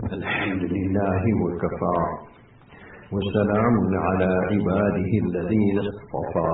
الحمد لله وكفى وسلام على عباده الذين اصطفى.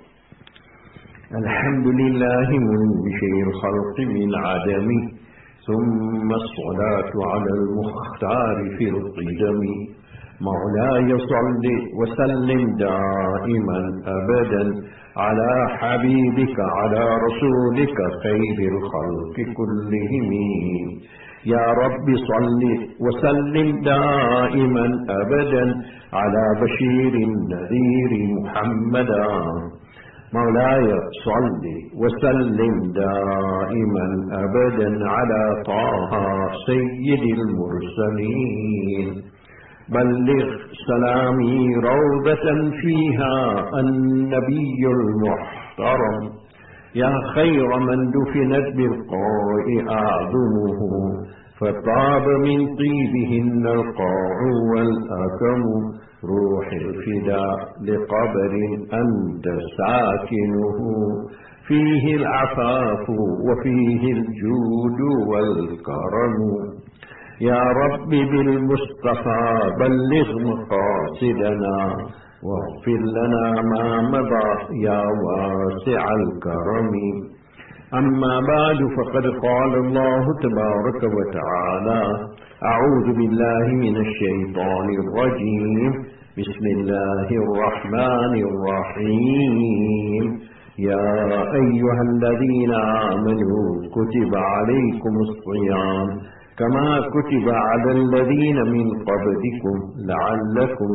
الحمد لله منشئ الخلق من عدم، ثم الصلاة على المختار في القدم. مولاي صل وسلم دائما أبدا على حبيبك على رسولك خير الخلق كلهم. يا رب صل وسلم دائما أبدا على بشير النذير محمدا. مولاي صل وسلم دائما أبدا على طه سيد المرسلين. بلغ سلامي روضة فيها النبي المحترم. يا خير من دفنت بالقاع أعظمه، فطاب من طيبهن القاع والأكم. روح الفداء لقبر أنت ساكنه، فيه العفاف وفيه الجود والكرم. يا رب بالمصطفى بلغ مقاصدنا، واغفر لنا ما مضى يا واسع الكرم. أما بعد، فقد قال الله تبارك وتعالى: أعوذ بالله من الشيطان الرجيم، بسم الله الرحمن الرحيم. يا أيها الذين آمنوا كتب عليكم الصيام كما كتب على الذين من قبلكم لعلكم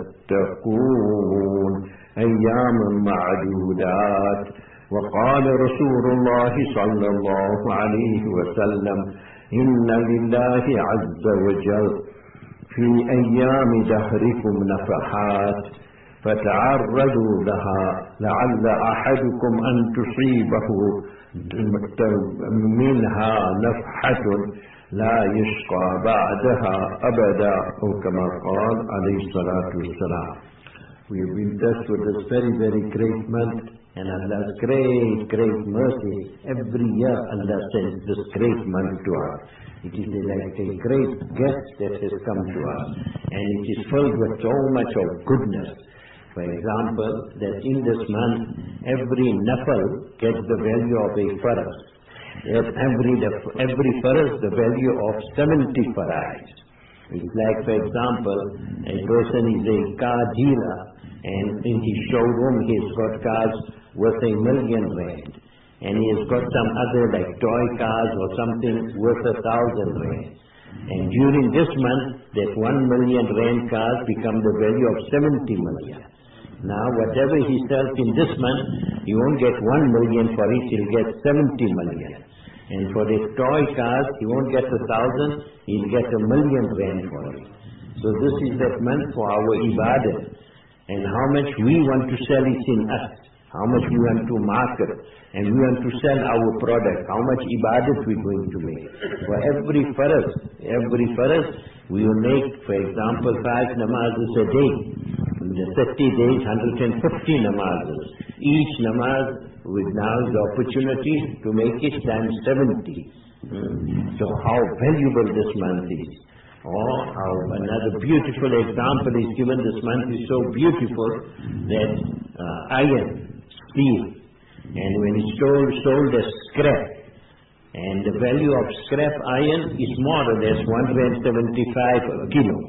تتقون، أياما معدودات. وقال رسول الله صلى الله عليه وسلم: إن لله عز وجل في أيام دهركم نفحات فتعرضوا لها، لعل أحدكم أن تصيبه منها نفحة لا يشقى بعدها أبدا، أو كما قال عليه الصلاة والسلام. We have been blessed with this very, very great month, and Allah's great, great mercy. Every year Allah sends this great month to us. It is like a great gift that has come to us, and it is filled with so much of goodness. For example, that in this month, every nafal gets the value of a faras. Every faras, the value of 70 farais. It's like, for example, a person is a car dealer, and in his showroom he has got cars worth R1,000,000, and he has got some other like toy cars or something worth R1,000. And during this month, that R1,000,000 cars become the value of 70 million. Now, whatever he sells in this month, he won't get 1,000,000 for it, he'll get 70 million. And for the toy cars, he won't get 1,000, he'll get R1,000,000 for it. So this is that month for our ibadah. And how much we want to sell is in us. How much we want to market, and we want to sell our product. How much ibadat we are going to make. For every faras, we will make, for example, 5 namazes a day. In the 30 days, 150 namazes. Each namaz with now the opportunity to make it times 70. So how valuable this month is. How another beautiful example is given. This month is so beautiful that iron, steel, and when it's sold as scrap, and the value of scrap iron is more or less 175 a kilo.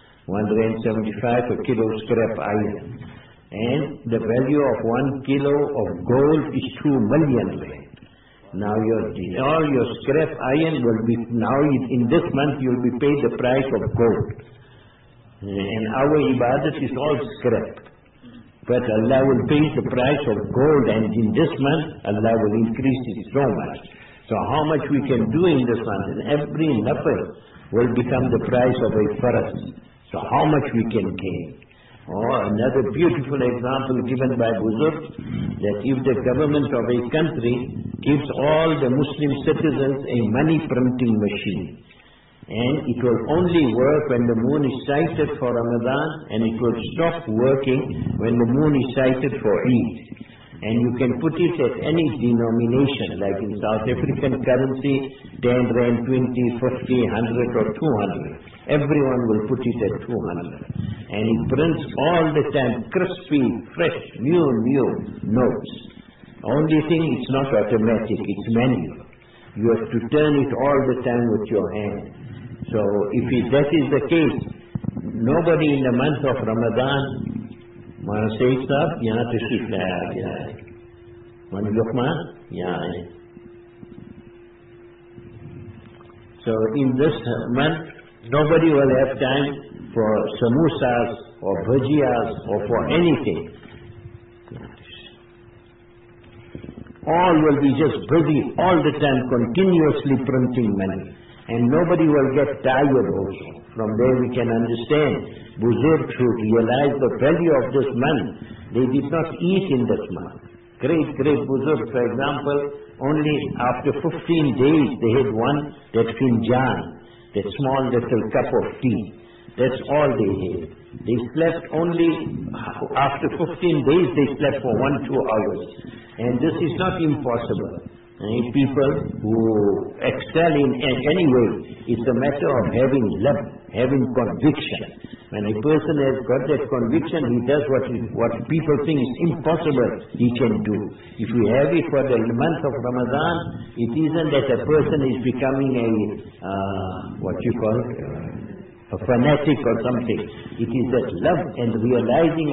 175 a kilo scrap iron. And the value of 1 kilo of gold is 2 million rand. Now all your scrap iron will be, now in this month you will be paid the price of gold. And our ibadat is all scrap. But Allah will pay the price of gold, and in this month Allah will increase it so much. So how much we can do in this month, and every nafal will become the price of a faras. So how much we can gain. Another beautiful example given by Buzurg, that if the government of a country gives all the Muslim citizens a money printing machine, and it will only work when the moon is sighted for Ramadan, and it will stop working when the moon is sighted for Eid. And you can put it at any denomination, like in South African currency, 10 rand, 20, 50, 100 or 200. Everyone will put it at 200. And it prints all the time, crispy, fresh, new notes. Only thing, it's not automatic, it's manual. You have to turn it all the time with your hand. So if that is the case, nobody in the month of Ramadan, so in this month, nobody will have time for samosas or bhajiyas or for anything. All will be just busy all the time, continuously printing money. And nobody will get tired also. From there we can understand, Buzurg should realize the value of this month. They did not eat in this month. Great Buzurg, for example, only after 15 days they had one, that finjan, that small little cup of tea. That's all they had. They slept only, after 15 days they slept for 1-2 hours. And this is not impossible. People who excel in any way, it's a matter of having love, having conviction. When a person has got that conviction, he does what people think is impossible, he can do. If we have it for the month of Ramadan, it isn't that a person is becoming a fanatic or something. It is that love and realization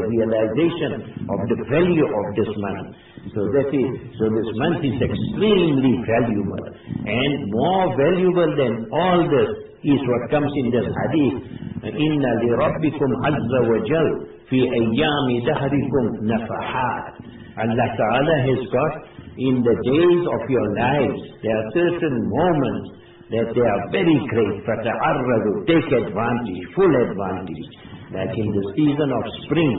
of the value of this month. So this month is extremely valuable, and more valuable than all this is what comes in this hadith. Inna li rabbikum azza wa jal fi ayyami dahrikum nafahat. Allah Ta'ala has got, in the days of your lives, there are certain moments that they are very great. Fata'arradu, take advantage, full advantage. Like in the season of spring,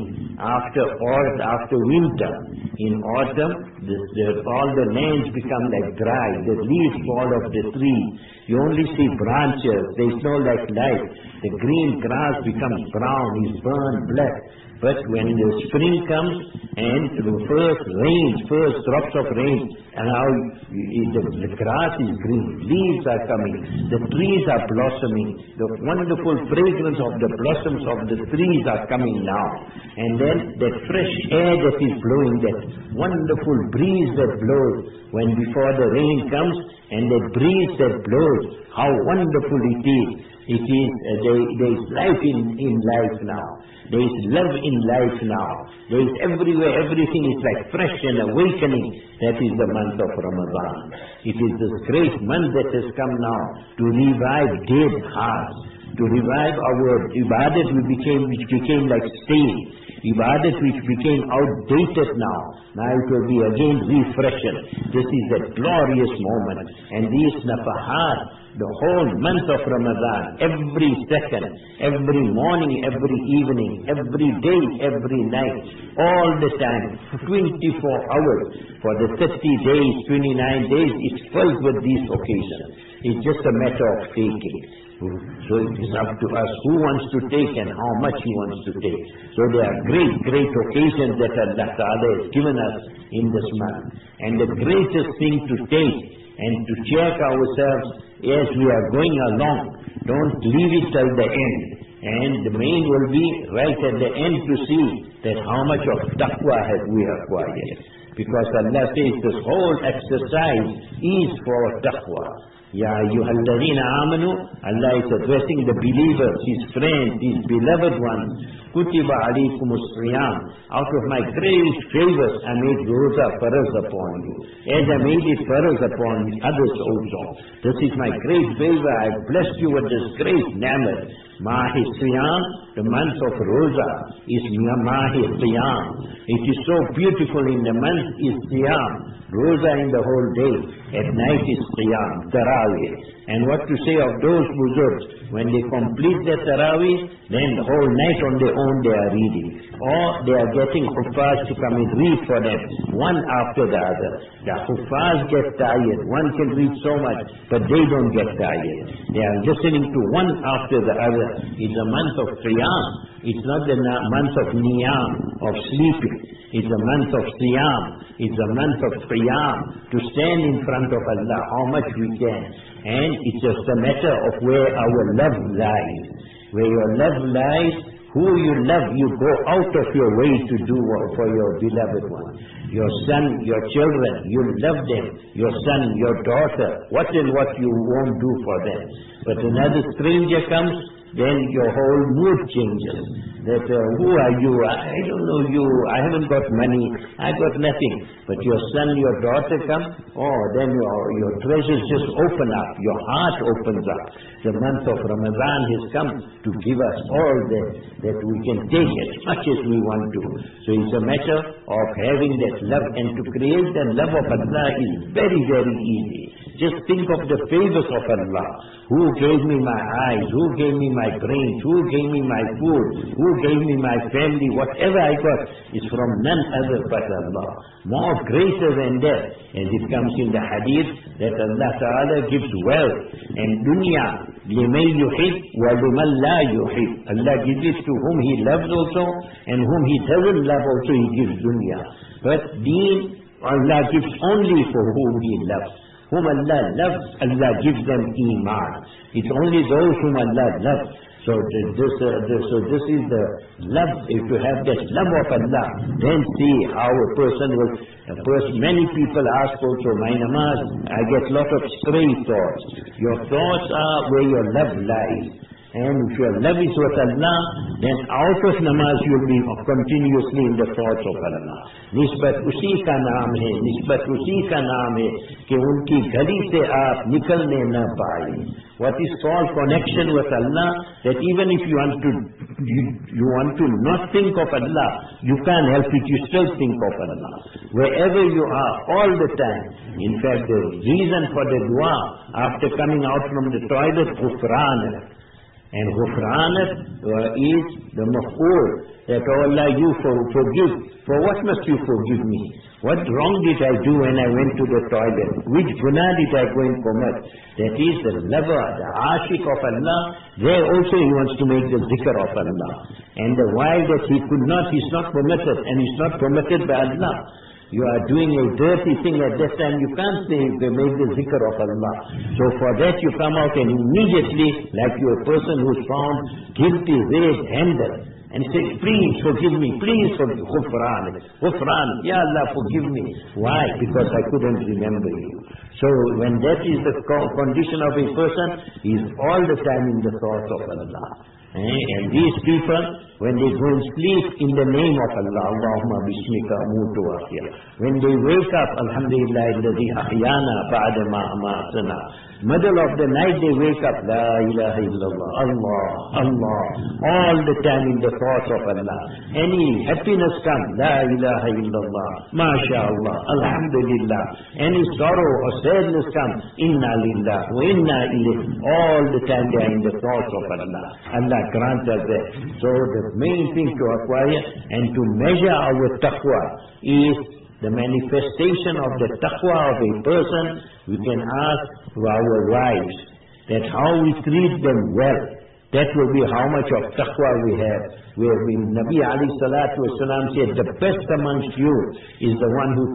after winter, in autumn, all the lands become like dry, the leaves fall off the tree. You only see branches, there is no like life. The green grass becomes brown, is burned black. But when the spring comes and the first drops of rain, and now the grass is green, leaves are coming, the trees are blossoming, the wonderful fragrance of the blossoms of the trees are coming now. And then that fresh air that is blowing, that wonderful breeze that blows when before the rain comes, and that breeze that blows, how wonderful it is. It is, there is life in life now. There is love in life now. There is everywhere, everything is like fresh and awakening. That is the month of Ramadan. It is this great month that has come now to revive dead hearts, to revive our ibadat which became like stale, ibadat which became outdated now. Now it will be again refreshed. This is a glorious moment. And these nafahat, the whole month of Ramadan, every second, every morning, every evening, every day, every night, all the time, 24 hours, for the 30 days, 29 days, it's filled with these occasions. It's just a matter of taking. So it is up to us who wants to take and how much he wants to take. So there are great occasions that Allah Ta'ala has given us in this month. And the greatest thing to take and to check ourselves as we are going along. Don't leave it till the end. And the main will be right at the end to see that how much of taqwa have we acquired. Because Allah says this whole exercise is for taqwa. Ya ayyuhalladhina amanu, Allah is addressing the believers, His friends, His beloved ones. Kutiba alaykumus siyam. Out of my great favors, I made roza faraz upon you, as I made it faraz upon others also. This is my great favor. I have blessed you with this great ni'mat. Mahi siyam, the month of roza, is mahi siyam. It is so beautiful. In the month is siyam, roza in the whole day. At night is siyam, tarawih. And what to say of those buzurgs, when they complete their tarawih, then the whole night on their own they are reading. Or they are getting huffaz to come and read for them, one after the other. The huffaz get tired, one can read so much, but they don't get tired. They are listening to one after the other. It's a month of qiyam. It's not the month of niyam, of sleeping. It's a month of Siyam. It's a month of Qiyam. To stand in front of Allah, how much we can. And it's just a matter of where our love lies. Where your love lies, who you love, you go out of your way to do for your beloved one. Your son, your children, you love them. Your son, your daughter, what and what you won't do for them. But another stranger comes, then your whole mood changes. That who are you? I don't know you. I haven't got money. I got nothing. But your son, your daughter come, then your treasures just open up. Your heart opens up. The month of Ramadan has come to give us all that we can take as much as we want to. So it's a matter of having that love, and to create that love of Allah is very, very easy. Just think of the favors of Allah. Who gave me my eyes? Who gave me my brains? Who gave me my food? Who gave me my family? Whatever I got is from none other but Allah. More greater than that. As it comes in the hadith that Allah Ta'ala gives wealth and dunya liman yuhib wa liman la yuhib. Allah gives it to whom He loves also, and whom He doesn't love also He gives dunya. But deen, Allah gives only for whom He loves. Whom Allah loves, Allah gives them iman. It's only those whom Allah loves. So this is the love. If you have that love of Allah, then see how a person will. Many people ask also, my namaz, I get lot of stray thoughts. Your thoughts are where your love lies. And if your love is with Allah, then out of namaz you will be continuously in the thoughts of Allah. Nisbat usi ka naam hai, nisbat usi ka naam hai, ki unki gali se aap nikalne na paaye. What is called connection with Allah, that even if you want to not think of Allah, you can't help it, you still think of Allah. Wherever you are, all the time. In fact, the reason for the dua, after coming out from the toilet, ghufran. And ghufranat is the maf'ul, that oh Allah, you forgive. For what must you forgive me? What wrong did I do when I went to the toilet? Which guna did I go and commit? That is the lover, the ashik of Allah. There also he wants to make the zikr of Allah. And the while that he's not permitted, and he's not permitted by Allah. You are doing a dirty thing at that time, you can't say they make the zikr of Allah. So for that you come out and immediately, like you a person who's found guilty, red-handed, and say, please forgive me, please forgive me. Ghufran, Ya Allah, forgive me. Why? Because I couldn't remember you. So when that is the condition of a person, he is all the time in the thoughts of Allah. And these people, when they go and sleep in the name of Allah, Allahumma bismika amutu wa ahya. When they wake up, Alhamdulillah, alladhi ahyana ba'da ma amatana. Middle of the night they wake up, La ilaha illallah, Allah, Allah. All the time in the thoughts of Allah. Any happiness comes, La ilaha illallah, MashaAllah, Alhamdulillah. Any sorrow or sadness comes, Inna lillah, wa inna ilayh. All the time they are in the thoughts of Allah. Allah grant us that. So the main thing to acquire and to measure our taqwa is the manifestation of the taqwa of a person. We can ask to our wives that how we treat them well. That will be how much of taqwa we have. Where Nabi alayhi salatu wasalam said, the best amongst you is the one who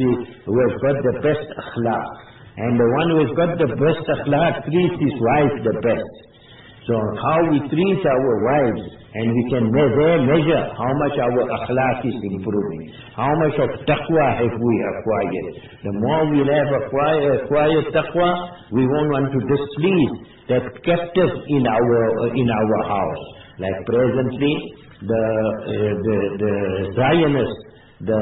has got the best akhlaq. And the one who has got the best akhlaq treats his wife the best. So how we treat our wives, and we can measure how much our akhlaq is improving. How much of taqwa have we acquired. The more we have acquired taqwa, we won't want to displease that captive in our house. Like presently, the Zionists, the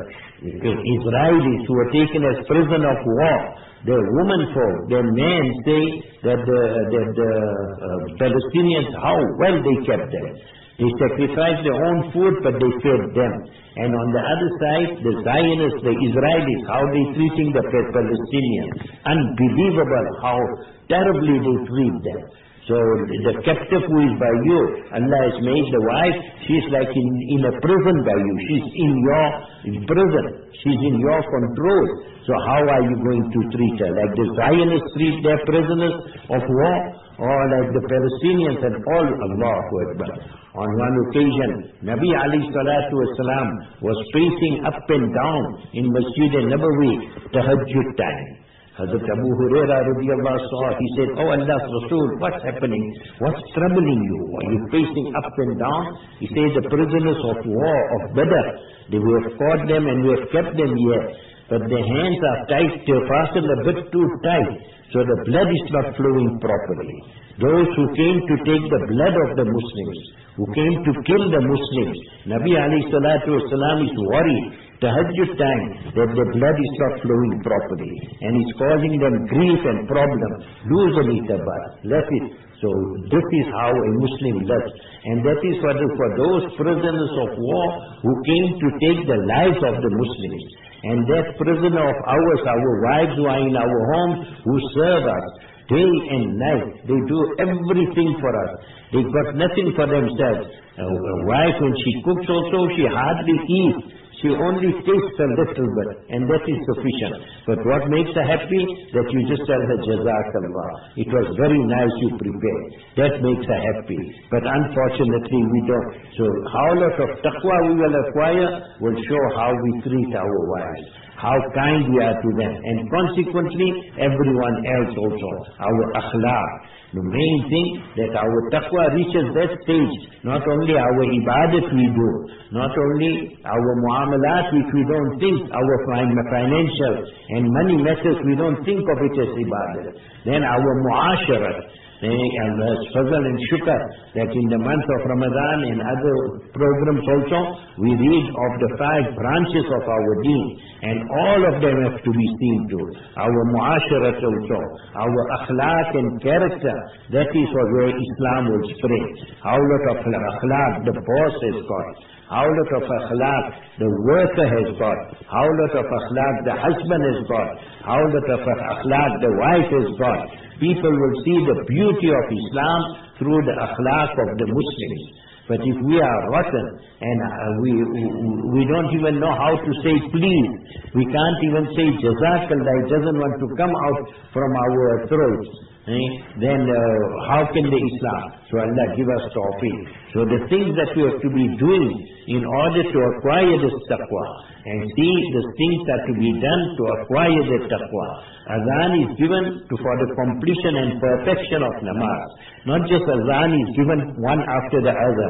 Israelis who were taken as prisoner of war, the women folk, the men say that the Palestinians, how well they kept them. They sacrificed their own food, but they fed them. And on the other side, the Zionists, the Israelis, how they treating the Palestinians. Unbelievable how terribly they treat them. So the captive who is by you, Allah has made the wife, she's like in a prison by you. She's in your prison. She's in your control. So how are you going to treat her? Like the Zionists treat their prisoners of war? Or like the Palestinians and all? Allahu Akbar. On one occasion, Nabi alayhi salatu wasalam was pacing up and down in Masjid al-Nabawi, tahajjud time. Hazrat Abu Hurairah radiallahu saw, he said, "Oh Allah's Rasul, what's happening? What's troubling you? Are you pacing up and down?" He said, "The prisoners of war of Badr, we have caught them and we have kept them here. But their hands are tight, they're fastened a bit too tight, so the blood is not flowing properly. Those who came to take the blood of the Muslims, who came to kill the Muslims, Nabi alayhi salatu wasalam is worried, tahajjud time, that the blood is not flowing properly, and it's causing them grief and problem. Loosen it about, let it." So this is how a Muslim does. And that is for those prisoners of war who came to take the lives of the Muslims. And that prisoner of ours, our wives who are in our homes, who serve us day and night, they do everything for us. They got nothing for themselves. A wife, when she cooks also, she hardly eats. She only tastes a little bit, and that is sufficient. But what makes her happy? That you just tell her, "Jazakallah, it was very nice you prepared." That makes her happy. But unfortunately we don't. So how lot of taqwa we will acquire will show how we treat our wives, how kind we are to them, and consequently everyone else also, our akhlaq. The main thing that our taqwa reaches that stage, not only our ibadat we do, not only our muamalat which we don't think, our financial and money matters, we don't think of it as ibadat. Then our muasharat, and fazal and shukr, that in the month of Ramadan and other programs also, we read of the 5 branches of our deen, and all of them have to be seen to. Our muasharat also, our akhlaq and character, that is where Islam will spread. How lot of akhlaq the boss has got, how lot of akhlaq the worker has got, how lot of akhlaq the husband has got, how lot of akhlaq the wife has got. People will see the beauty of Islam through the akhlaq of the Muslims. But if we are rotten and we don't even know how to say please, we can't even say jazakallah, it doesn't want to come out from our throats, then how can the Islam? So Allah give us tawfiq. So the things that we have to be doing in order to acquire this taqwa, and see the things that to be done to acquire the taqwa. Azan is given for the completion and perfection of namaz. Not just azan is given one after the other.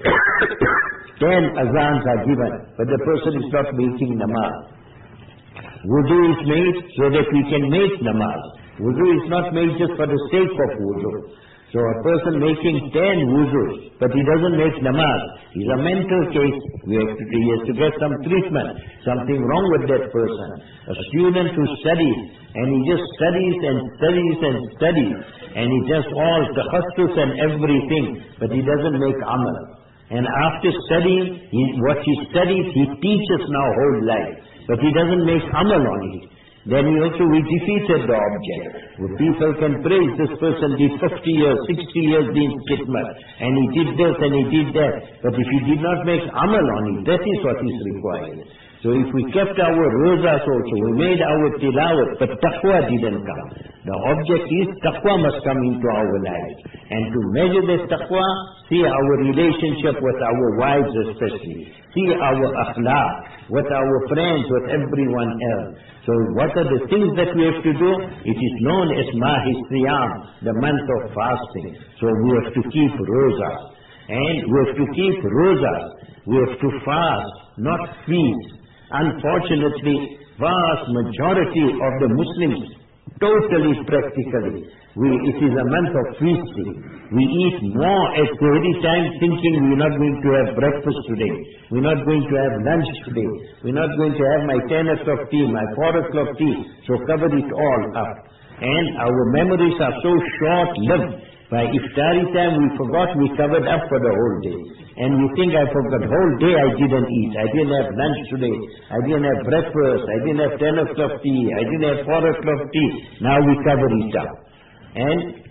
10 azans are given, but the person is not making namaz. Wudu is made so that we can make namaz. Wudu is not made just for the sake of wudu. So a person making 10 wuzus, but he doesn't make namaz, he's a mental case. He has to get some treatment. Something wrong with that person. A student who studies, and he just studies and studies and studies, and he just all takhassus and everything, but he doesn't make amal. And after studying, what he studies, he teaches now whole life, but he doesn't make amal on it. Then we defeated the object. Where people can praise this person did 50 years, 60 years deen khidmat, and he did this and he did that. But if he did not make amal on it, that is what is required. So if we kept our rozas also, we made our tilawat, but taqwa didn't come. The object is taqwa must come into our lives. And to measure this taqwa, see our relationship with our wives especially. See our akhlaq, with our friends, with everyone else. So what are the things that we have to do? It is known as Mahi Siyam, the month of fasting. So we have to keep roza. And we have to keep roza. We have to fast, not feast. Unfortunately, vast majority of the Muslims, totally practically, it is a month of feasting. We eat more at every time thinking we're not going to have breakfast today. We're not going to have lunch today. We're not going to have my 10 o'clock tea, my 4 o'clock tea. So cover it all up. And our memories are so short-lived. By iftari time we forgot, we covered up for the whole day. And we think I forgot, whole day I didn't eat. I didn't have lunch today. I didn't have breakfast. I didn't have 10 o'clock tea. I didn't have 4 o'clock tea. Now we cover it up. And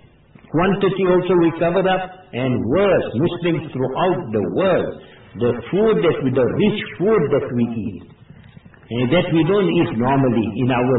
Quantity also we cover up, and worse, Muslims throughout the world, the rich food that we eat, and that we don't eat normally in our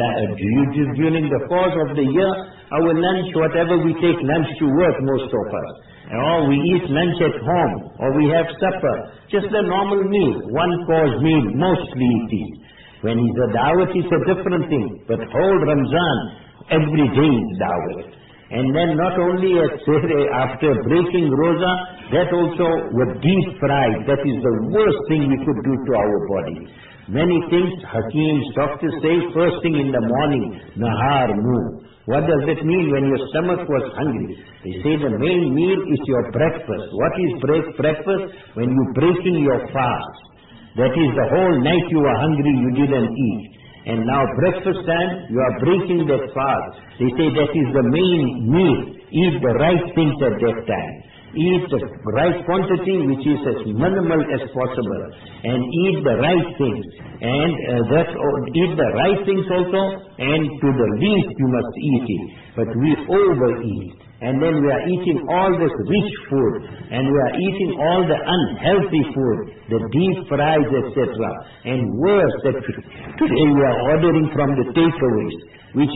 during the course of the year, our lunch, whatever we take lunch to work, most of us, or we eat lunch at home, or we have supper, just a normal meal, one-course meal, mostly it is. When it's a dawat, it's a different thing, but whole Ramzan, every day is dawat. And then not only at after breaking roza, that also with deep fried, that is the worst thing we could do to our body. Many things, Hakeem's doctors say, first thing in the morning, nahar mu. What does that mean when your stomach was hungry? They say the main meal is your breakfast. What is breakfast? When you're breaking your fast. That is the whole night you were hungry, you didn't eat. And now breakfast time, you are breaking that fast. They say that is the main meal. Eat the right things at that time. Eat the right quantity, which is as minimal as possible. And eat the right things. And eat the right things also, and to the least you must eat it. But we overeat. And then we are eating all this rich food, and we are eating all the unhealthy food, the deep fries, etc. And worse, that today we are ordering from the takeaways, which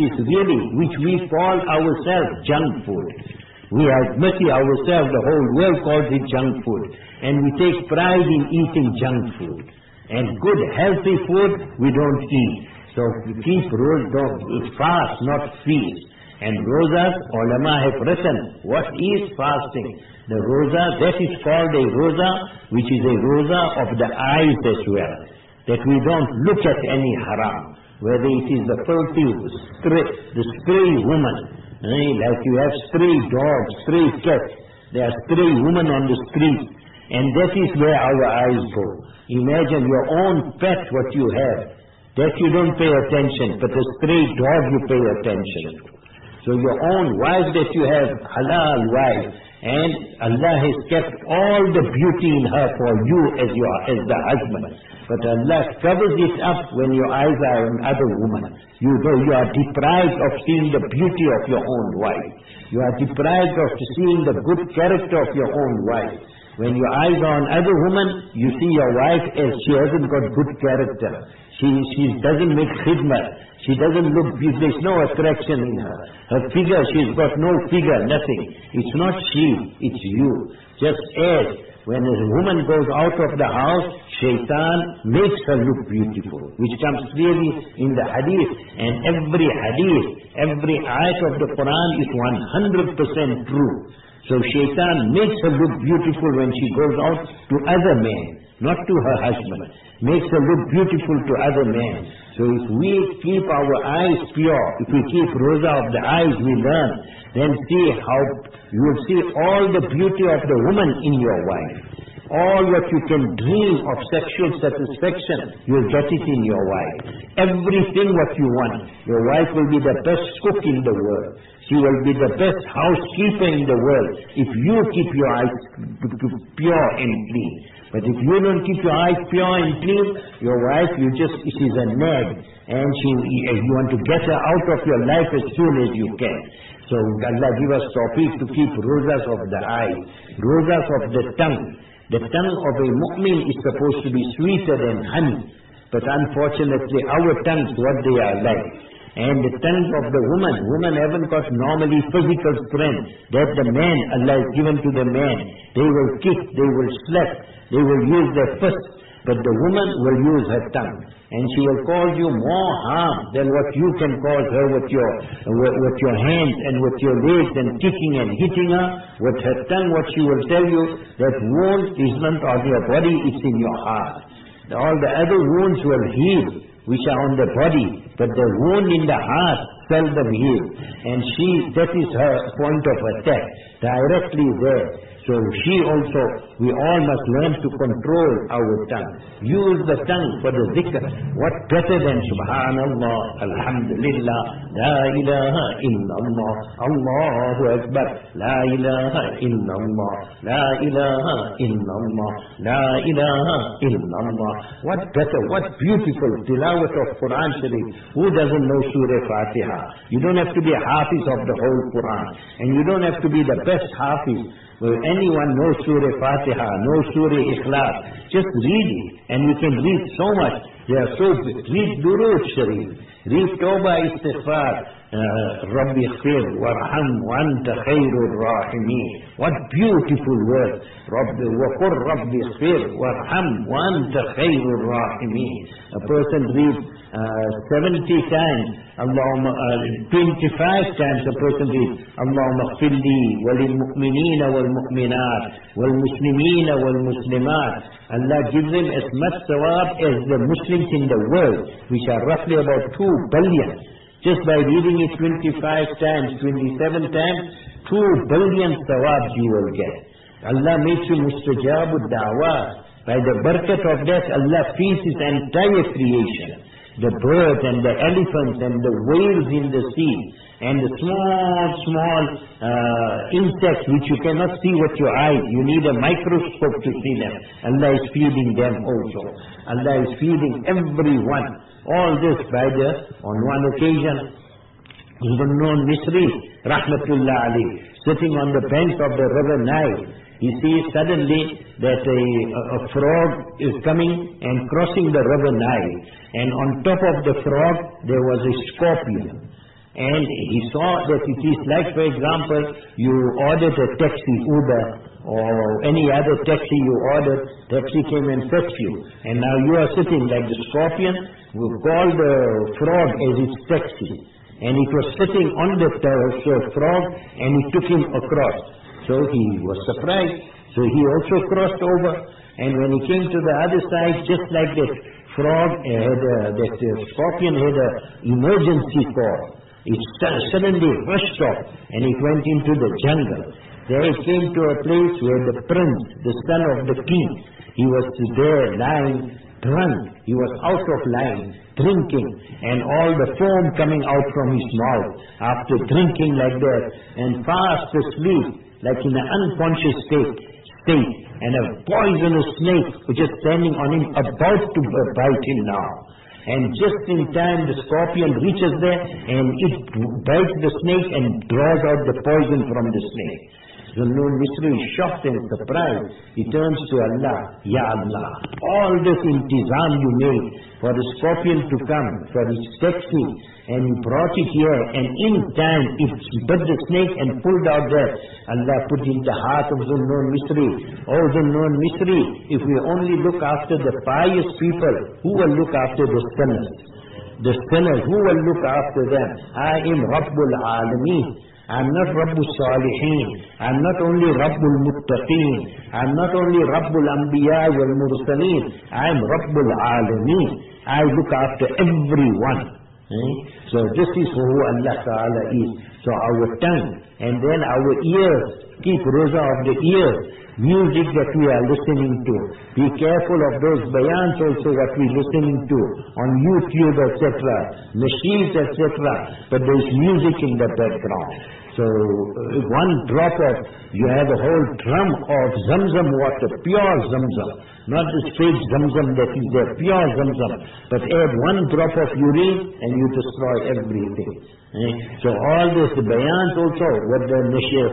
we call ourselves junk food. We admit ourselves, the whole world calls it junk food. And we take pride in eating junk food. And good healthy food we don't eat. So we keep it's fast, not feast. And rozas, ulama have written, what is fasting? The roza, that is called a roza, which is a roza of the eyes as well. That we don't look at any haram. Whether it is the filthy, the stray woman, like you have stray dogs, stray cats, there are stray women on the street. And that is where our eyes go. Imagine your own pet, what you have. That you don't pay attention, but a stray dog you pay attention to. So your own wife that you have, halal wife, and Allah has kept all the beauty in her for you as the husband. But Allah covers it up when your eyes are on other women. You are deprived of seeing the beauty of your own wife. You are deprived of seeing the good character of your own wife. When your eyes are on other women, you see your wife as she hasn't got good character. She doesn't make khidmat. She doesn't look, there's no attraction in her. Her figure, she's got no figure, nothing. It's not she, it's you. Just as when a woman goes out of the house, shaitan makes her look beautiful, which comes clearly in the hadith. And every hadith, every ayat of the Quran is 100% true. So shaitan makes her look beautiful when she goes out to other men, not to her husband. Makes her look beautiful to other men. So if we keep our eyes pure, if we keep roza of the eyes we learn, then see how you will see all the beauty of the woman in your wife. All what you can dream of sexual satisfaction, you will get it in your wife. Everything what you want. Your wife will be the best cook in the world. She will be the best housekeeper in the world if you keep your eyes pure and clean. But if you don't keep your eyes pure and clean, your wife, she's a nag, and you want to get her out of your life as soon as you can. So Allah give us tawfiq to keep rozas of the eyes, rozas of the tongue. The tongue of a mu'min is supposed to be sweeter than honey. But unfortunately, our tongues, what they are like. And the tongue of the woman haven't got normally physical strength. That the man, Allah has given to the man. They will kick, they will slap, they will use their fist. But the woman will use her tongue. And she will cause you more harm than what you can cause her with your hands and with your legs and kicking and hitting her. With her tongue, what she will tell you, that wound is not on your body, it's in your heart. All the other wounds will heal, which are on the body, but the wound in the heart seldom heal. And that is her point of attack, directly there. So we all must learn to control our tongue. Use the tongue for the zikr. What better than Subhanallah, Alhamdulillah, La ilaha illallah, Allahu Akbar, La ilaha illallah, La ilaha illallah, La ilaha illallah. What better, what beautiful tilawat of Quran Sharif. Who doesn't know Surah Fatiha? You don't have to be a hafiz of the whole Quran. And you don't have to be the best hafiz. Well, anyone knows Surah Fatiha, knows Surah Ikhlas. Just read it, and you can read so much. They are so good. Read Durood Sharif, read Tawbah Istighfar, Rabbi Khir, Warham, Wanta Khairur Rahimeen. What beautiful words. Waqur Rabbi Khir, Warham, Wanta Khairur Rahimeen. A person reads 70 times, Allahumma, 25 times a person reads, Allahumma khfirli walil mu'minina wal mu'minat wal muslimina wal muslimat. Allah gives him as much sawab as the Muslims in the world, which are roughly about 2 billion. Just by reading it 25 times, 27 times, 2 billion sawabs you will get. Allah makes you mustajabud da'wah. By the barakat of that, Allah feeds His entire creation. The birds and the elephants and the whales in the sea and the small insects which you cannot see with your eyes. You need a microscope to see them. Allah is feeding them also. Allah is feeding everyone. All this on one occasion, even known Misri, Rahmatullah Ali, sitting on the banks of the river Nile, he sees suddenly that a frog is coming and crossing the river Nile. And on top of the frog, there was a scorpion. And he saw that it is like, for example, you ordered a taxi, Uber, or any other taxi you ordered, taxi came and fetched you. And now you are sitting like the scorpion, we call the frog as its taxi. And it was sitting on the frog, and it took him across. So he was surprised. So he also crossed over. And when he came to the other side, just like that frog, that scorpion had an emergency call. It suddenly rushed off and it went into the jungle. There it came to a place where the prince, the son of the king, he was there lying drunk. He was out of line, drinking, and all the foam coming out from his mouth after drinking like that, and fast asleep, like in an unconscious state, and a poisonous snake was just standing on him, about to bite him now. And just in time the scorpion reaches there and it bites the snake and draws out the poison from the snake. Zunnun Misri is shocked and surprised. He turns to Allah, Ya Allah, all this intizam you made for the scorpion to come, for his taxi, and you brought it here, and in time it bit the snake and pulled out that. Allah put in the heart of Zunnun Misri, oh Zunnun Misri, if we only look after the pious people, who will look after the sinners? The sinners, who will look after them? I am Rabbul Alameen. I'm not Rabbul Salihin. I'm not only Rabbul Muttaqeen. I'm not only Rabbul Anbiya wal Mursaleen. I'm Rabbul Alameen. I look after everyone. So this is who Allah Ta'ala is. So our tongue and then our ears, keep roza of the ears, music that we are listening to. Be careful of those bayans also what we are listening to on YouTube, etc., nasheeds, etc. But there is music in the background. So one drop of, you have a whole drum of Zamzam water, pure Zamzam, not the fake Zamzam that is there, pure Zamzam. But add one drop of urine and you destroy everything. So all this, the bayans also, what the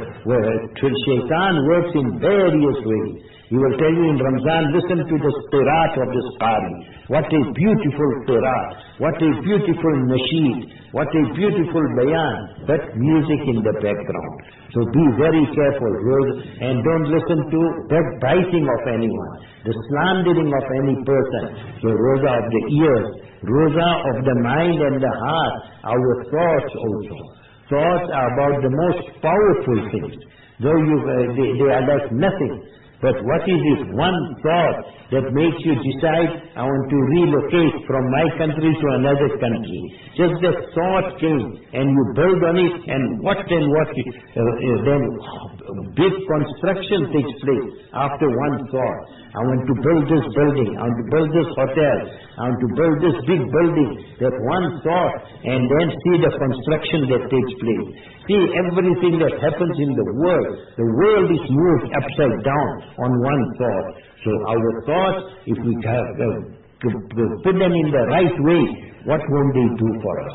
shaitan works in various ways. He will tell you in Ramzan, listen to the qiraat of this Qari. What a beautiful qiraat. What a beautiful nasheed. What a beautiful bayan. But music in the background. So be very careful. And don't listen to backbiting of anyone. The slandering of any person. So roza of the ears. Roza of the mind and the heart. Our thoughts also. Thoughts are about the most powerful things. Though they are like nothing. But what is this one thought that makes you decide, I want to relocate from my country to another country? Just that thought came and you build on it, and then big construction takes place after one thought. I want to build this building, I want to build this hotel, I want to build this big building. That one thought, and then see the construction that takes place. See everything that happens in the world is moved upside down on one thought. So our thoughts, if we put them in the right way, what won't they do for us?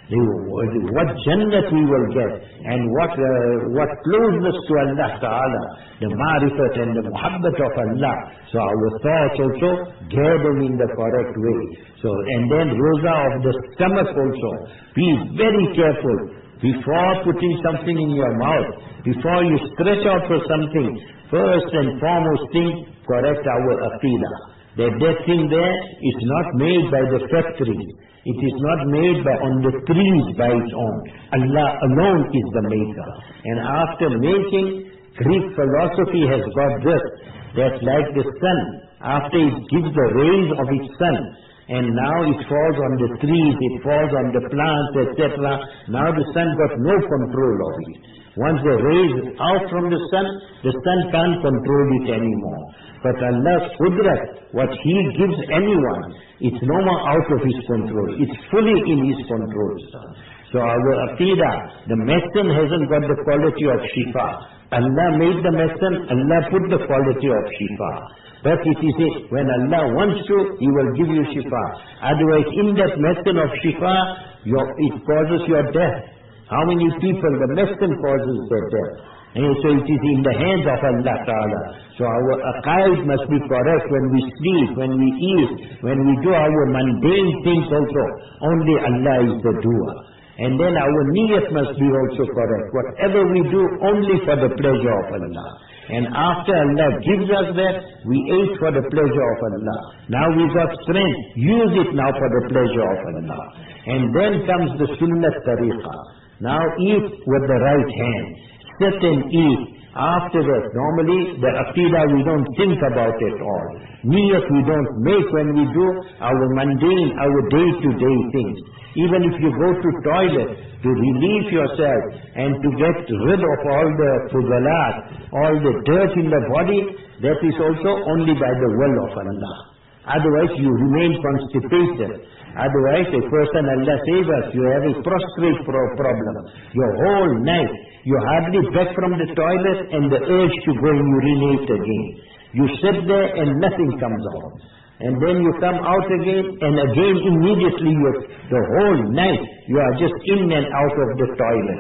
What Jannat we will get, and what closeness to Allah Ta'ala, the Ma'rifat and the Muhabbat of Allah. So our thoughts also gather in the correct way. So, and then roza of the stomach also. Be very careful. Before putting something in your mouth, before you stretch out for something, first and foremost thing, correct our aqidah. That thing there is not made by the factory. It is not made on the trees by its own. Allah alone is the maker. And after making, Greek philosophy has got this, that like the sun, after it gives the rays of its sun, and now it falls on the trees, it falls on the plants, etc. Now the sun got no control of it. Once the rays out from the sun can't control it anymore. But Allah's qudrat, what He gives anyone, it's no more out of His control. It's fully in His control. So our aqidah, the medicine hasn't got the quality of shifa. Allah made the medicine, Allah put the quality of shifa. But it is when Allah wants to, He will give you shifa. Otherwise, in that medicine of shifa, it causes your death. How many people the medicine causes their death? And so it is in the hands of Allah Ta'ala. So our aqaid must be correct when we sleep, when we eat, when we do our mundane things also. Only Allah is the doer. And then our niyat must be also correct. Whatever we do, only for the pleasure of Allah. And after Allah gives us that, we ate for the pleasure of Allah. Now we got strength, use it now for the pleasure of Allah. And then comes the sunnah tariqa. Now eat with the right hand. Sit and eat. After that, normally the aqidah we don't think about it all. Niyat we don't make when we do our mundane, our day-to-day things. Even if you go to toilet to relieve yourself and to get rid of all the fudalat, all the dirt in the body, that is also only by the will of Allah. Otherwise you remain constipated. Otherwise a person, Allah saves us, you have a prostrate problem. Your whole night, you hardly back from the toilet and the urge to go and urinate again. You sit there and nothing comes out. And then you come out again, and again immediately the whole night you are just in and out of the toilet.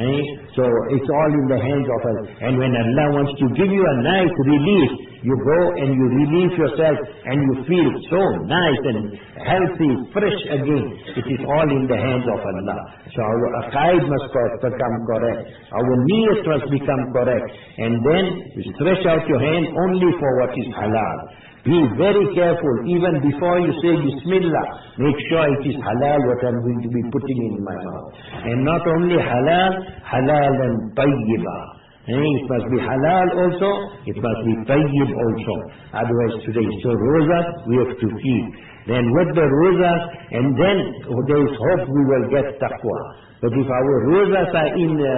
So it's all in the hands of Allah. And when Allah wants to give you a nice relief, you go and you relieve yourself and you feel so nice and healthy, fresh again. It is all in the hands of Allah. So our aqaid must become correct. Our niyat must become correct. And then you stretch out your hand only for what is halal. Be very careful, even before you say Bismillah, make sure it is halal what I am going to be putting in my mouth. And not only halal, halal and tayyiba. It must be halal also, it must be tayyib also. Otherwise today, so roza we have to keep. Then with the rozas, and then there is hope we will get taqwa. But if our rozas are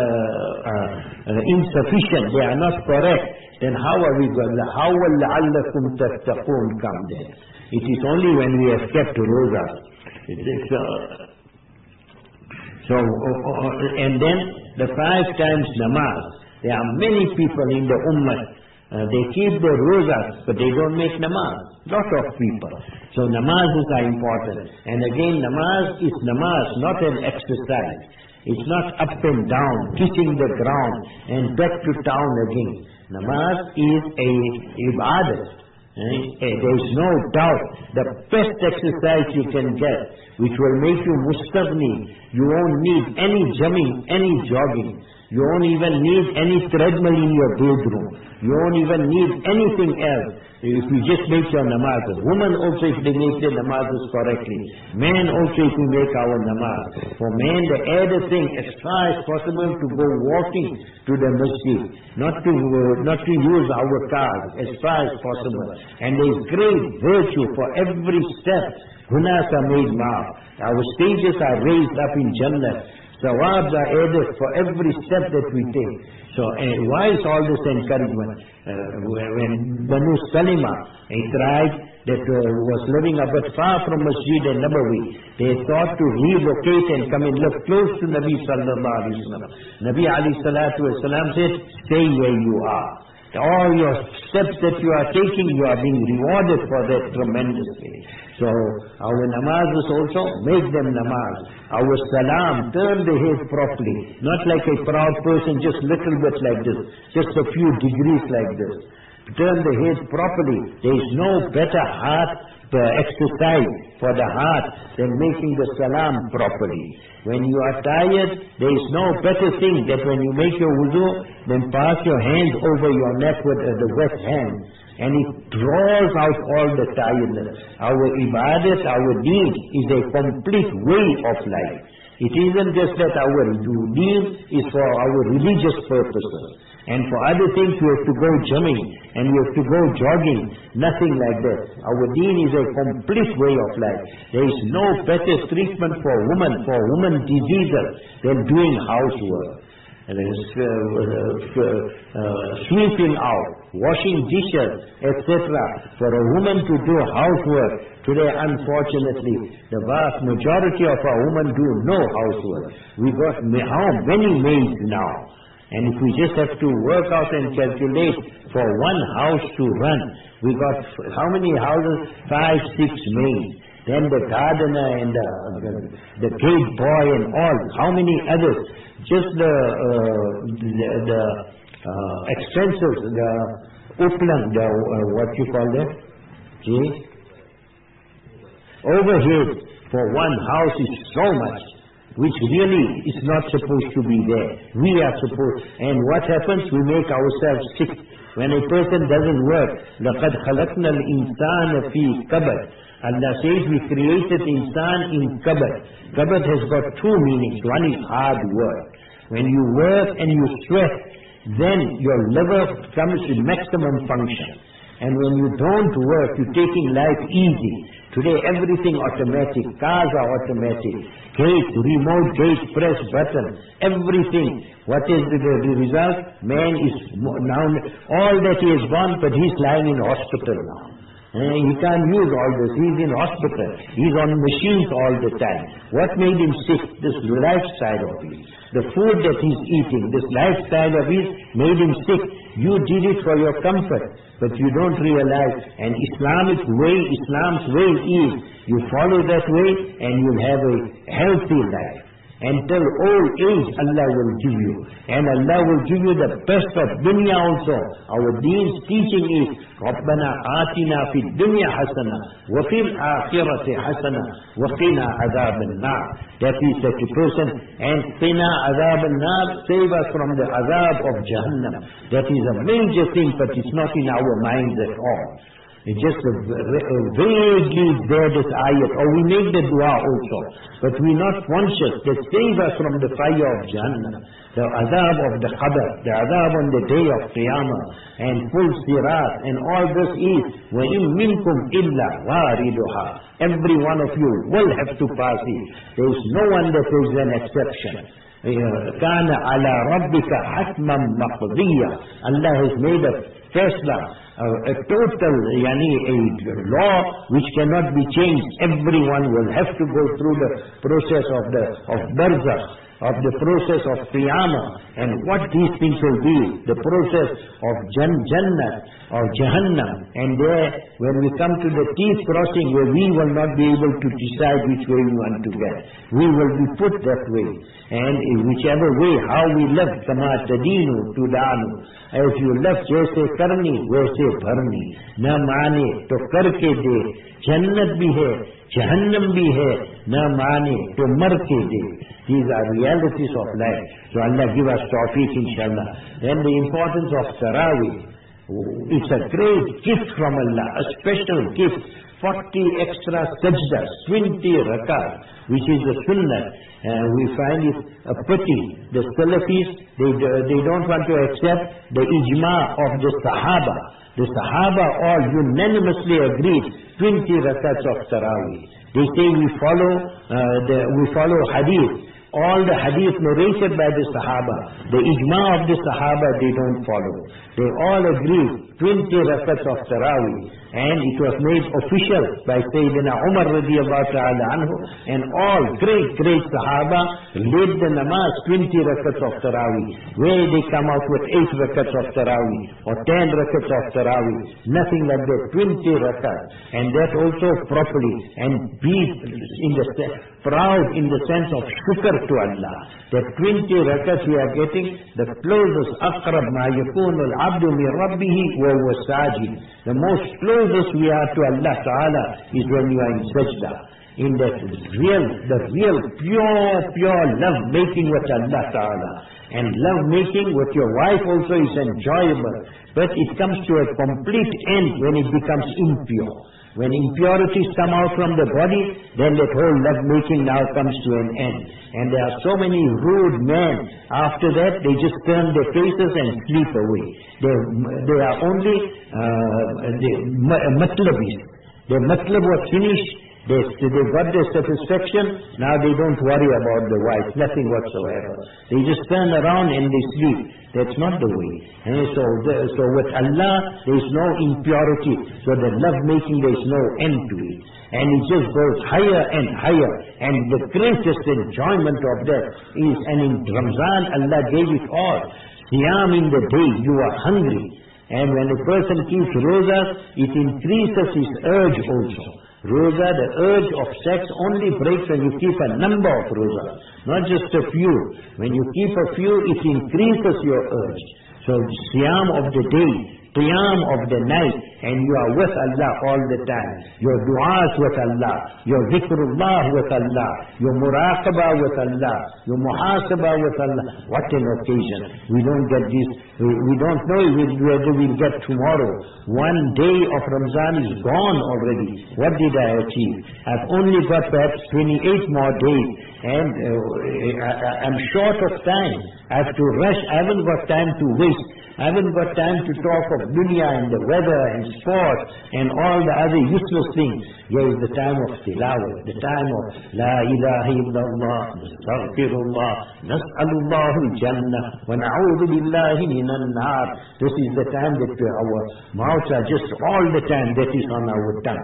insufficient, they are not correct, then how are we going to, how will la'allakum tattaqoon come there? It is only when we have kept rozas. And then the 5 times namaz. There are many people in the ummah, they keep the rozas, but they don't make namaz. Lot of people. So namazes are important. And again, namaz is namaz, not an exercise. It's not up and down, kissing the ground and back to town again. Namaz is a ibadat. There is no doubt the best exercise you can get, which will make you mustaghni. You won't need any jumping, any jogging. You won't even need any treadmill in your bedroom. You don't even need anything else. If you just make your namaz. Women also, if they make their namazes correctly. Man also, if we make our namaz. For man, the added thing, as far as possible, to go walking to the masjid. Not to use our cars, as far as possible. And there is great virtue for every step. Gunas are made ma'af. Our stages are raised up in Jannah. Sawabs are added for every step that we take. So why is all this encouragement? When Banu Salima, a tribe that was living a bit far from Masjid and Nabawi, they thought to relocate and come and live close to Nabi sallallahu alaihi wasallam. Nabi alayhi salatu wasallam said, stay where you are. All your steps that you are taking, you are being rewarded for that tremendously. So our namazes also, make them namaz. Our salam, turn the head properly. Not like a proud person, just little bit like this. Just a few degrees like this. Turn the head properly. There is no better heart exercise for the heart than making the salam properly. When you are tired, there is no better thing that when you make your wudu, then pass your hand over your neck with the wet hand. And it draws out all the tiredness. Our ibadat, our deen is a complete way of life. It isn't just that our deen is for our religious purposes. And for other things we have to go gymming and we have to go jogging. Nothing like that. Our deen is a complete way of life. There is no better treatment for woman diseases than doing housework. Sweeping out, washing dishes, etc. For a woman to do housework, today unfortunately, the vast majority of our women do no housework. We got how many maids now? And if we just have to work out and calculate for one house to run, we got how many houses? 5, 6 maids. Then the gardener and the gate boy and all. How many others? Just the expenses, the upland, what you call that? Overhead for one house is so much, which really is not supposed to be there. We are supposed, and what happens? We make ourselves sick. When a person doesn't work, لَقَدْ خَلَقْنَا الْإِنسَانَ فِي كَبَدٍ. Allah says we created insan in kabad. Kabad has got two meanings. One is hard work. When you work and you sweat, then your liver comes to maximum function. And when you don't work, you're taking life easy. Today everything automatic. Cars are automatic. Gate, remote gate, press button. Everything. What is the result? Man is now, all that he has gone, but he's lying in hospital now. He can't use all this. He's in hospital. He's on machines all the time. What made him sick? This lifestyle of his. The food that he's eating, this lifestyle of his made him sick. You did it for your comfort, but you don't realize. And Islam's way is, you follow that way and you'll have a healthy life. Until old age, Allah will give you. And Allah will give you the best of dunya also. Our deen's teaching is, رَبَّنَا آتِنَا فِي الدُّنْيَا حَسَنَةً وَفِي الْآخِرَةِ حَسَنَةً وَقِنَا عَذَابَ النَّارِ. That is that the person, and قِنَا عَذَابَ النَّارِ, save us from the azab of Jahannam. That is a major thing, but it's not in our minds at all. It's just vaguely there this ayat, or we make the dua also, but we're not conscious that save us from the fire of Jahannam, the azab of the qabr, the azab on the day of Qiyamah, and full sirat, and all this is, وَإِن مِّنكُمْ إِلَّا وَارِدُهَا. Every one of you will have to pass it. There is no one that is an exception. كَانَ عَلَى رَبِّكَ حَتْمًا مَقْضِيًّا. Allah has made a fasla, a total, a law which cannot be changed. Everyone will have to go through the process of barzakh, of the process of qiyamah, and what these things will be, the process of Jannah, or Jahannam, and there, when we come to the teeth crossing, where we will not be able to decide which way we want to get. We will be put that way, and in whichever way, how we live, kama tadinu tudanu. As you left, jaise karni, waise bharni. Na maane, to karke de. Jannat bhi hai, Jahannam bhi hai. Na maane, to mar ke de. These are realities of life. So Allah give us tawfiq, inshallah. Then the importance of Tarawih. It's a great gift from Allah, a special gift. 40 extra sajdas, 20 rakat, which is the sunnah. We find it a pity. The Salafis, they don't want to accept the ijma of the Sahaba. The Sahaba all unanimously agreed 20 rakats of Tarawih. They say we follow hadith. All the hadith narrated by the Sahaba, the ijma of the Sahaba, they don't follow. They all agree 20 rakats of Tarawih. And it was made official by Sayyidina Umar radiyallahu ta'ala anhu, and all great Sahaba led the namaz 20 rakats of Tarawih. Where they come out with 8 rakats of Tarawih or 10 rakats of Tarawih, nothing like that, 20 rakats. And that also properly, and be proud in the sense of shukr to Allah. That 20 rakats we are getting, the closest aqrab ma yakunu al-abdu min rabbihi wa huwa sajid. The most closest we are to Allah Ta'ala is when you are in sajda. In that real pure love making with Allah Ta'ala. And love making with your wife also is enjoyable. But it comes to a complete end when it becomes impure. When impurities come out from the body, then that whole love making now comes to an end. And there are so many rude men. After that, they just turn their faces and sleep away. They are only matlabis. Their matlab was finished. They got their satisfaction. Now they don't worry about the wife, nothing whatsoever. They just turn around and they sleep. That's not the way. And so with Allah, there is no impurity. So the love making, there is no end to it. And it just goes higher and higher. And the greatest enjoyment of that is, and in Ramzan, Allah gave it all. Siyam in the day, you are hungry. And when a person keeps roza, it increases his urge also. Roza, the urge of sex only breaks when you keep a number of roza, not just a few. When you keep a few, it increases your urge. So siyam of the day, qiyam of the night, and you are with Allah all the time. Your du'as with Allah, your dhikrullah with Allah, your muraqabah with Allah, your muhasabah with Allah. What an occasion. We don't get this, we don't know whether we'll get tomorrow. One day of Ramzan is gone already. What did I achieve? I've only got perhaps 28 more days, and I'm short of time. I have to rush. I haven't got time to waste. I haven't got time to talk of dunya and the weather and sport and all the other useless things. Here is the time of tilawah, the time of La ilaha illallah, Astaghfirullah, Nas'alullah al-Jannah, wa na'udhu billahi minan nar. This is the time that our mouths are just all the time that is on our tongue.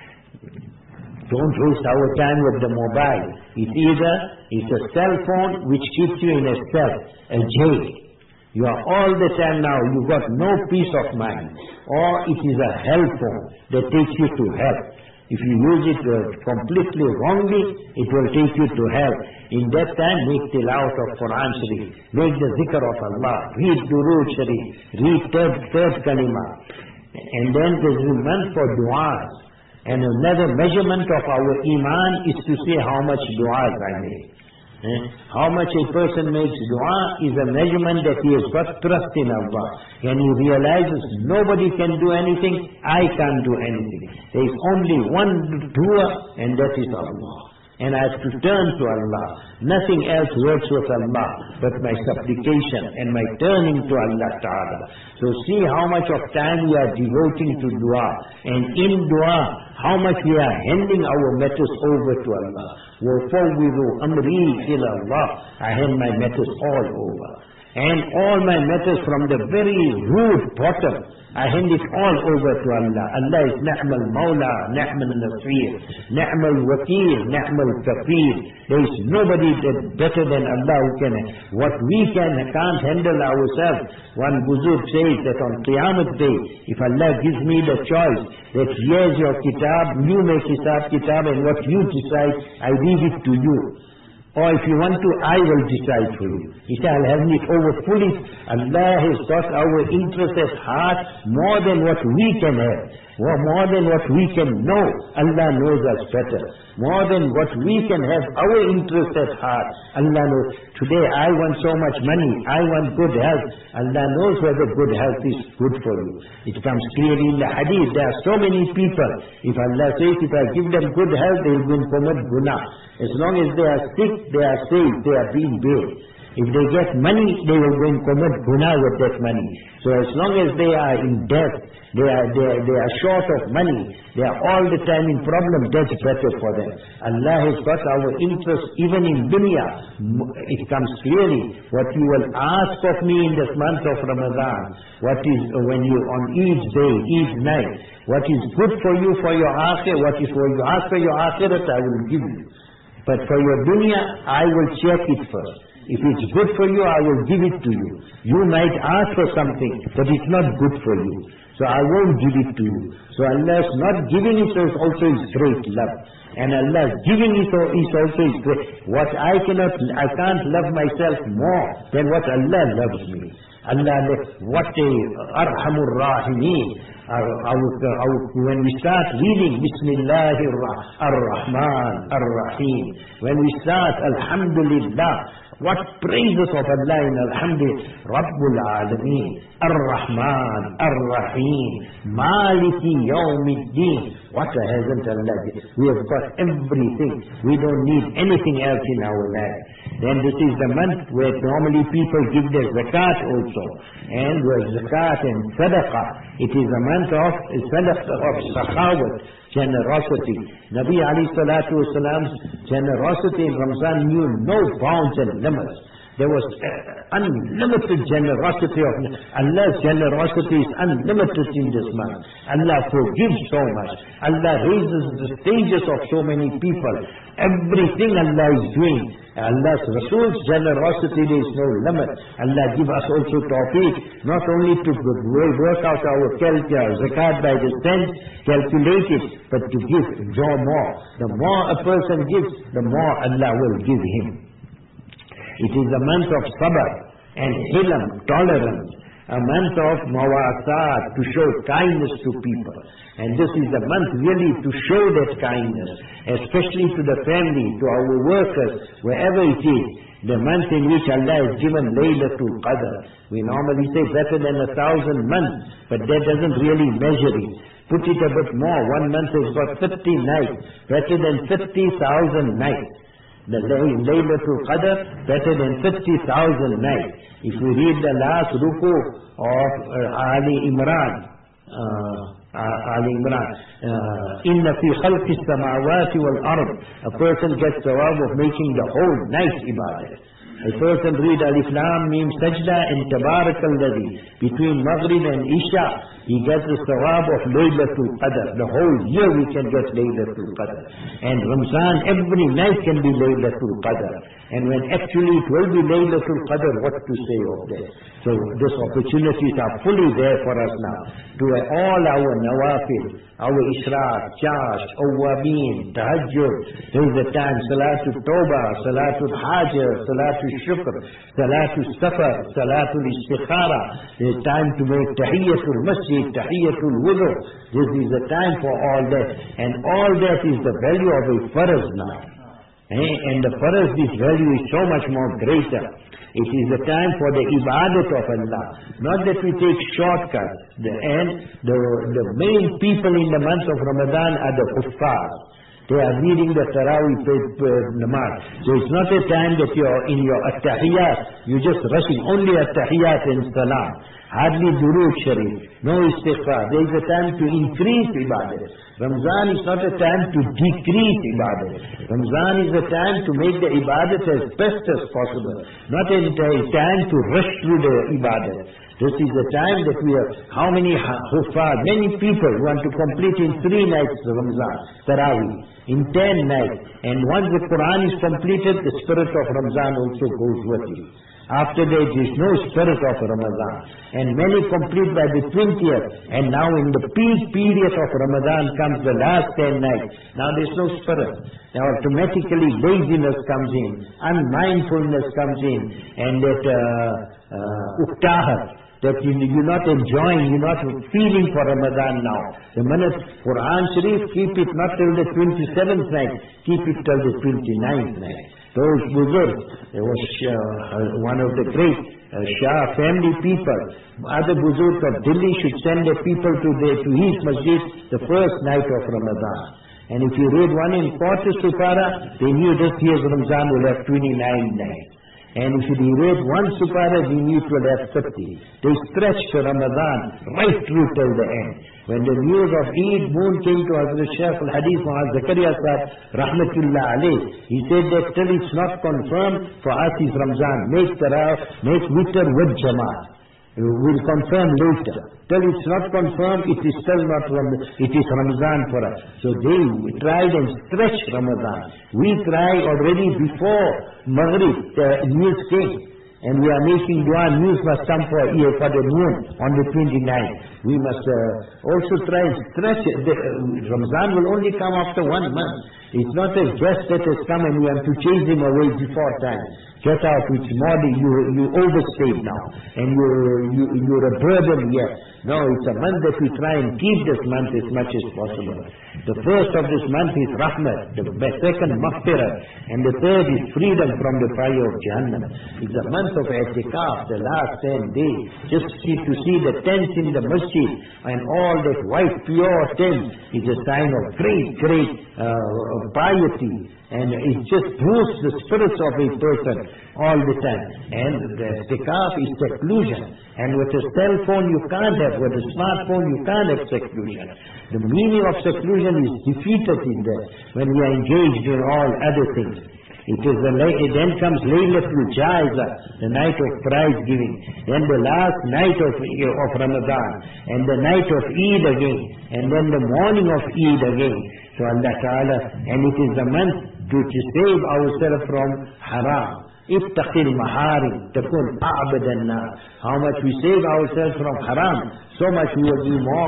Don't waste our time with the mobile. It's a cell phone which keeps you in a cell, a jail. You are all the time now, you got no peace of mind. Or it is a hell phone that takes you to hell. If you use it completely wrongly, it will take you to hell. In that time, make tilawat of Quran Sharif. Make the zikr of Allah. Read Durood Sharif. Read third kalima. And then there is a month for du'as. And another measurement of our iman is to see how much du'as I make. How much a person makes dua is a measurement that he has got trust in Allah. And he realizes nobody can do anything, I can't do anything. There is only one doer, and that is Allah. And I have to turn to Allah. Nothing else works with Allah but my supplication and my turning to Allah Ta'ala. So see how much of time we are devoting to dua. And in dua, how much we are handing our matters over to Allah. وَفَوِّضُ أَمْرِي إِلَى اللَّهِ. I hand my matters all over. And all my matters from the very root bottom, I hand it all over to Allah. Allah is Ni'mal Mawla, Ni'mal Nasir, Ni'mal Wakil, Ni'mal Kafir. There is nobody better than Allah who can. What we can't handle ourselves. One Buzurg says that on Qiyamah Day, if Allah gives me the choice, that here's your kitab, you make kitab, and what you decide, I leave it to you. Or if you want to, I will decide for you. He said, I'll hand it over fully. Allah has got our interest at heart more than what we can have. more than what we can know. Allah knows us better. More than what we can have our interest at heart. Allah knows. Today I want so much money. I want good health. Allah knows whether good health is good for you. It comes clearly in the hadith. There are so many people. If Allah says, if I give them good health, they will commit guna. As long as they are sick, they are safe. They are being bailed. If they get money, they will go and commit guna with that money. So as long as they are in debt, they are short of money, they are all the time in problem, that's better for them. Allah has got our interest even in dunya. It comes clearly, what you will ask of me in this month of Ramadan, what is, when you, on each day, each night, what is good for you for your akhirah, what is for you ask for your akhirat, I will give you. But for your dunya, I will check it first. If it's good for you, I will give it to you. You might ask for something, but it's not good for you. So I won't give it to you. So Allah's not giving it also is great love. And Allah's giving it is also is great. What I can't love myself more than what Allah loves me. Allah, what a Arhamur Rahimeen. When we start reading Bismillahir Rahman Ar-Rahim, when we start Alhamdulillah, what praises of Allah in Alhamdulillah, Rabbul Alameen, Ar-Rahman, Ar-Rahim, Maliki Yawmiddin. What hasn't Allah did? We have got everything. We don't need anything else in our life. Then this is the month where normally people give their zakat also. And where zakat and sadaqah, it is a month of sadaqah, of sakhawat, generosity. Nabi alayhi salatu wasalam's generosity in Ramzan knew no bounds and limits. There was unlimited generosity of Allah's generosity is unlimited in this month. Allah forgives so much. Allah raises the stages of so many people. Everything Allah is doing. Allah's Rasul's generosity, there is no limit. Allah give us also tawfiq, not only to work out our zakat by the cent, calculate it, but to give, draw more. The more a person gives, the more Allah will give him. It is a month of sabr and hilm, tolerance, a month of mawasat, to show kindness to people. And this is a month really to show that kindness, especially to the family, to our workers, wherever it is. The month in which Allah has given Laylatul Qadr. We normally say better than 1,000 months, but that doesn't really measure it. Put it a bit more. One month has got 50 nights, better than 50,000 nights. The Laylatul Qadr, better than 50,000 nights. If we read the last ruku of Ali Imran, Inna fi khalqis samawati wal ard, a person gets the thawab of making the whole night ibadah. A person read Alif Lam Mim Sajda and Tabarakalladhi between Maghrib and Isha, he gets the thawab of Laylatul Qadr. The whole year we can get Laylatul Qadr. And Ramzan, every night can be Laylatul Qadr. And when actually it will be Laylatul Qadr, what to say of that? So these opportunities are fully there for us now. To all our nawafil, our Ishraq, Chash, Awwabin, Tahajjud, there is a time, Salatul Tawbah, Salatul Hajar, Salatul Shukr, Salatul Safar, Salatul Istikhara. There is time to make Tahiyyatul Masjid, Tahiyyatul Wudu. This is the time for all that. And all that is the value of a farz now. And the farz, this value is so much more greater. It is the time for the ibadat of Allah. Not that we take shortcuts. The main people in the month of Ramadan are the kuffar. They are reading the Tarawih namaz. So it's not a time that you're in your at-tahiyyat, you're just rushing only at-tahiyyat and salam. Hardly durood sharif, no istighfar. There is a time to increase ibadah. Ramzan is not a time to decrease ibadah. Ramzan is a time to make the ibadah as best as possible. Not a time to rush through the ibadah. This is the time that we are, how many huffaz, many people want to complete in 3 nights Ramzan, Tarawih, in 10 nights. And once the Quran is completed, the spirit of Ramzan also goes with it. After that, there is no spirit of Ramadan. And many complete by the 20th. And now in the peak period of Ramadan comes the last 10 nights. Now there is no spirit. Now automatically laziness comes in, unmindfulness comes in, and that uktahat. that you're not enjoying, you're not feeling for Ramadan now. The minute Quran Sharif, keep it not till the 27th night, keep it till the 29th night. Those Buzurg, there was one of the great Shah family people. Other Buzurg of Delhi should send the people to his masjid the first night of Ramadan. And if you read one in quarter supara, they knew this year's Ramzan will have 29 nights. And if you read one supara, they knew it will have 30. They stretched Ramadan right through till the end. When the news of Eid moon came to Hazrat Shaykh al-Hadith Muhammad Zakaria Sahib, Rahmatullah alayh, he said that till it's not confirmed, for us is Ramzan. Make witr with Jama'ah. We'll confirm later. Till it's not confirmed, it is still not it is Ramazan for us. So they tried and stretched Ramadan. We try already before Maghrib, the news came. And we are making dua, news must come for the moon on the 29th. We must also try and stretch it. Ramazan will only come after 1 month. It's not a guest that has come and we have to chase him away before time. Get out, it's morning, you overstayed now. And you're a burden here. No, it's a month that we try and keep this month as much as possible. The first of this month is Rahmat, the second Maghfirah, and the third is freedom from the fire of Jahannam. It's a month of I'tikaf, the last 10 days. Just to see the tents in the masjid and all that white pure tent is a sign of great piety. And it just boosts the spirits of a person all the time. And the i'tikaf is seclusion. And with a cell phone you can't have, with a smartphone you can't have seclusion. The meaning of seclusion is defeated in there when we are engaged in all other things. Then comes Laylatul Jaiza, the night of prize giving. Then the last night of Ramadan, and the night of Eid again, and then the morning of Eid again. So Allah Ta'ala, and it is the month to save ourselves from haram. Ittaqil maharim, takun a'badan nas. How much we save ourselves from haram, so much we will be more,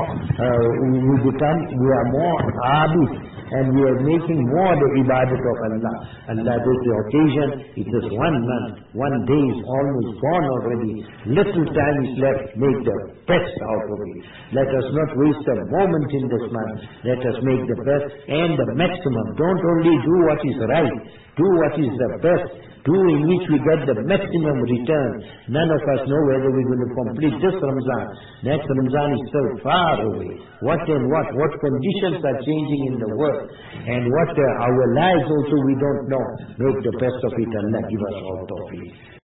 we are more abid, and we are making more the ibadat of Allah. Allah, this is the occasion, it is 1 month, 1 day is almost gone already. Little time is left, make the best out of it. Let us not waste a moment in this month. Let us make the best and the maximum. Don't only do what is right, do what is the best. Do in which we get the maximum return. None of us know whether we're going to complete this Ramzan. Next Ramzan is still far away. What conditions are changing in the world. And what our lives also we don't know. Make the best of it. Allah give us all tawfiq.